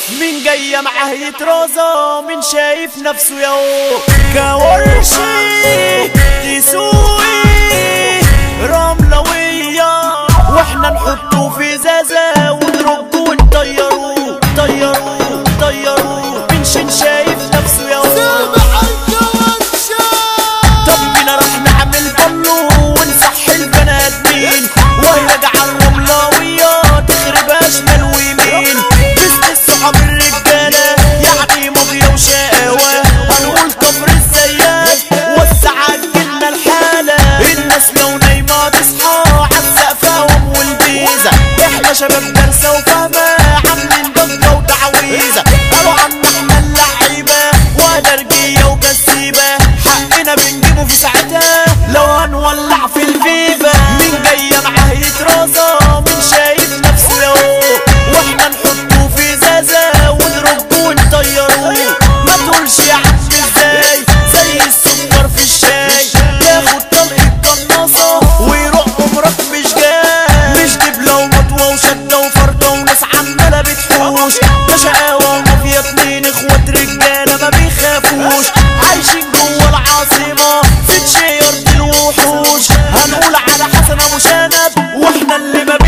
مين جاية معاه يترازى، مين شايف نفسه ياهو كورشي تسوقي رملوية، واحنا نحطه في زازة ونرجه ونطيروه طيروه طيروه. مين شايف نفسه ياهو طب بينا راح نعمل بلو ونصحي البني ادمين، وهي راجعة الرملوية تخربها شمال ويمين. باسم الصحاب الرجالة يعني ماضية وشقاوة، هنقول كفر الزيات وسع الجنة الحالة. الناس لو نايمة تصحى عالسقفهم والبيزة، احنا شباب دارسة وفاهمة عاملين ضجة وتعويذة. قالوا عنا احنا اللعيبة ونرجية وكسيبة، حقنا بنجيبه في ساعتها لو هنولع في الفيفا. مين جاية معاه يترازى، مين شايف نفسه ياهو، واحنا نحطه في زازة ونرجه ونطيروه. ما تقولش يا عم ازاي زي السكر في الشاي، ياخد طلقة قناصة ويروح عمرك مش جاي. مش دبلة ومطوة وشدة وفردة وناس عمالة بتحوش، ده شقاوة ومافيا اتنين اخوات رجالة ما بيخافوش، عايشين جوه العاصمة في تشيرت الوحوش. هنقول على حسن ابو شنب واحنا اللي ما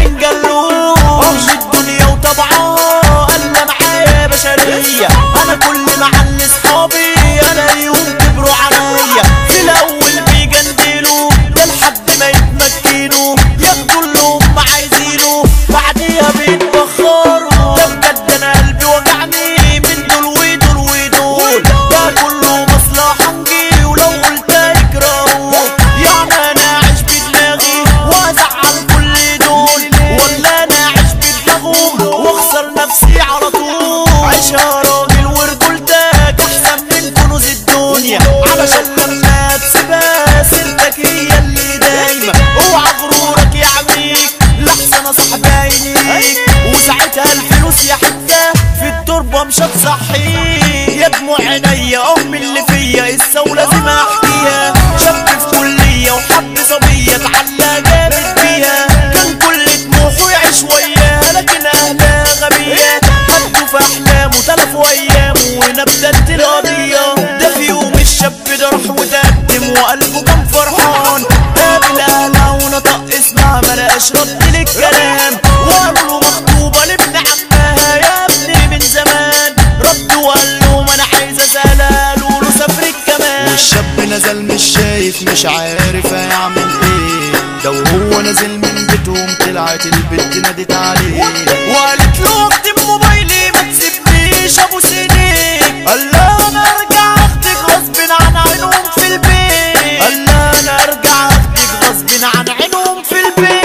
بنجلوش. الدنيا وطبعها الا معايا بشرية، انا كل ما عن اصحابي الاقيهم كبروا عليا. في الاول بيجندلوا ده لحد ما يتمكنوا ياخدوا اللي هم عايزينه، بعديها بيتبخروا. ده بجد انا قلبي وجعني من دول ودول ودول، ده كله مصلحة نجي ولو قلت يكرهوا. يعني انا اعيش بدماغي وازعل كل دول، ولا انا اعيش بدماغهم واخسر نفسي على طول. عيش يا راجل ورجولتك احسن من كنوز الدنيا، علشان لما تسيبها سيرتك هي اللي دايما. اوعى غرورك يعميك لحسن صاحب عينيك، وساعتها الفلوس يا حتة في التربة مش هتصحيك. يا دموع عينيا امي اللي فيا قصة ولازم احكيها. شاب في كلية وحب صبية اتعلى جامد بيها، كان كل طموحه يعيش وياها لكن اهلها غبية. هدوا في احلامه تلفوا ايامه ونبتت القضية. ده في يوم الشاب ده راح وتقدم وقلبه كان فرحان، قابل اهلها ونطق اسمها ملقاش رد للكلام. وقالوا له مخطوبة لابن عمها يا ابني من زمان، رد وقال لهم انا عايز اسالها، قالوا له سافرك كمان. والشاب نزل مش شايف مش عارف هيعمل ايه، ده وهو نازل من بيتهم طلعت البنت نادت عليه وقالت له اختم موبايلي ما تسيبنيش ابو سنيك. قال لها انا ارجع اخدك غصب عن عينهم في البيت، قال لها انا ارجع اخدك غصب عن عينهم في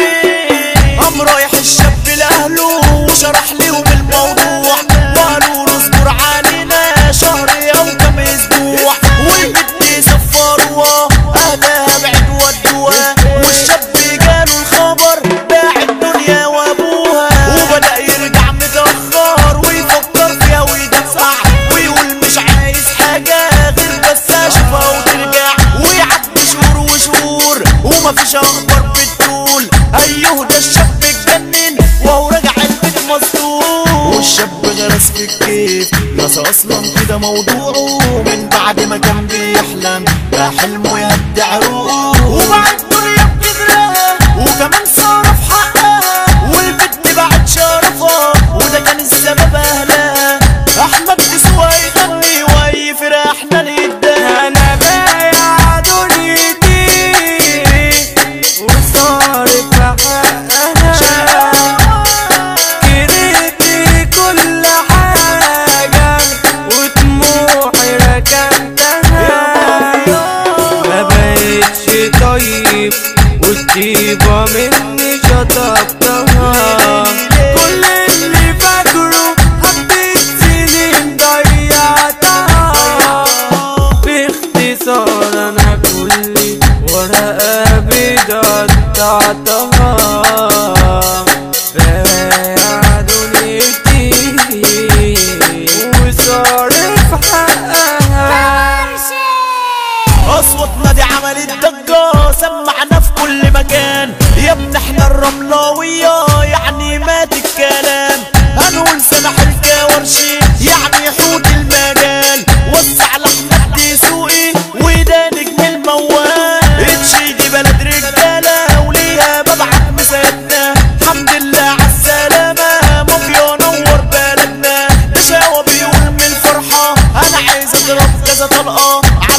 البيت. قام رايح الشاب لاهله وشرح لهم الموضوع، وقالوا له اصبر علينا شهر او كم اسبوع، والبنت سفروها اهلها بعيد ودوها. والشاب جاله الخبر باع الدنيا وابوها، وبدأ يرجع متأخر ويفكر فيها ويدفع، ويقول مش عايز حاجة غير بس اشوفها وترجع. ويعدي شهور وشهور ومفيش اخبار بتقول ايوه ده الشاب اتجنن وهو راجع البيت مصدوم. والشاب غرس في الكيف نسى اصلا كده موضوعه، من بعد ما كان بيحلم بقى حلمه يهدي عروقه. وبعد الدنيا بتغرقها وكمان صرف حقها، والبت بعد شرفها وده كان السبب اهلها. احمد كسوة يغني واي فرقة احنا نقدها. انا بايع دنيتي وصارف حقها، كرهت كل حاجة وطموحي ركنتها. ما بقتش طيب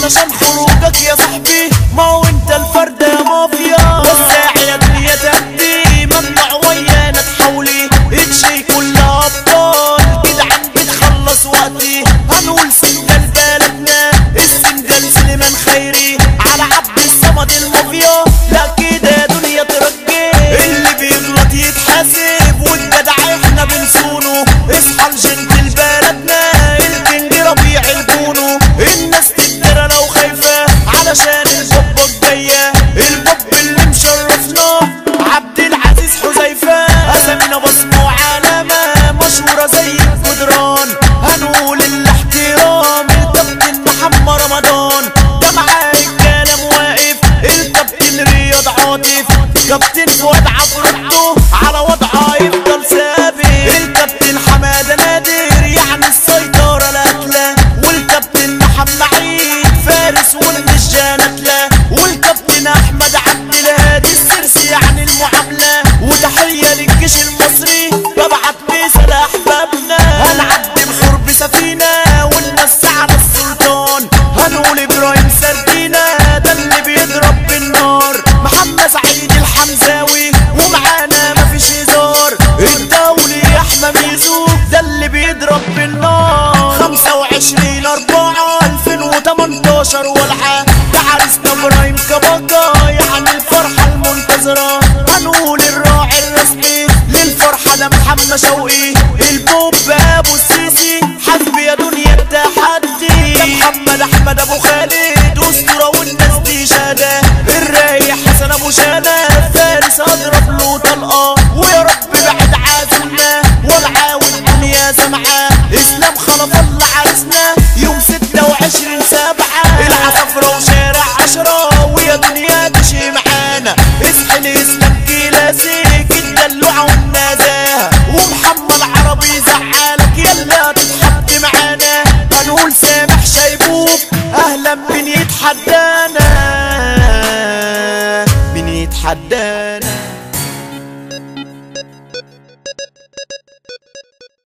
علشان خروجك يا صاحبي، ما هو انت الفرد يا مافيا. وسع يا دنيا تهدي، ممنوع ويانا تحاولي، اتشي كلها ابطال كده عم بتخلص وقتي. هنقول سندال بلدنا السندال سليمان خيري، على عبد الصمد المافيا، لا كده يا دنيا ترجي. اللي بيغلط يتحاسب والجدع احنا بنصونه. اصحى لجنتل بلدنا الكينج ربيع البونو، الناس تتدرى لو خايفة علشان البوب الجاية، البوب اللي مشرفنا عبد العزيز حذيفة. اسامينا بصمة وعلامة مشهورة زي الجدران، هنقول الاحترام الكابتن محمد رمضان، ده معاه الكلام واقف الكابتن رياض عاطف، كابتن فؤاد عفروتو على وضعه يفضل ثابت، الكابتن حمادة نادر يعني السيطرة القتلة، والكابتن محمد عيد فارس والمجانة تلا، والكابتن احمد عبد الهادي السرسي يعني المعاملة. وتحية للجيش المصري ببعت مثل احبابنا، هنعدي الحور بسفينة ونمسي على السلطان، هنقول ابراهيم سردينة ده اللي بيضرب بالنار، محمد سعيد الحمزاوي ومعانا مفيش هزار، الدولي احمد ميزو ده اللي بيضرب بالنار. 25/4/2018 والعا ده عريسنا ابراهيم كباكا يعني الفرحة المنتظرة، هنقول الراعي الرسمي للفرحة ده محمد شوقي، البوب ابو السيسي حسبي يا دنيا التحدي، ده محمد احمد ابو خالد اسطورة والناس دي شهادة، الرايح حسن ابو شادة فارس اضرب له طلقة، ويا رب بعد عازمنا والعاود الدنيا سمعة، اسلام خلف الله عرسنا يوم 26/7، العصفرة وشارع 10 ويا دنيا تشي معانا، اسحل اسلام كلاسيك الدلوعة والنزاهة، ومحمد عربي زعلك يلا تتحد معانا، هنقول سامح شيبوب اهلا بن يتحدانا.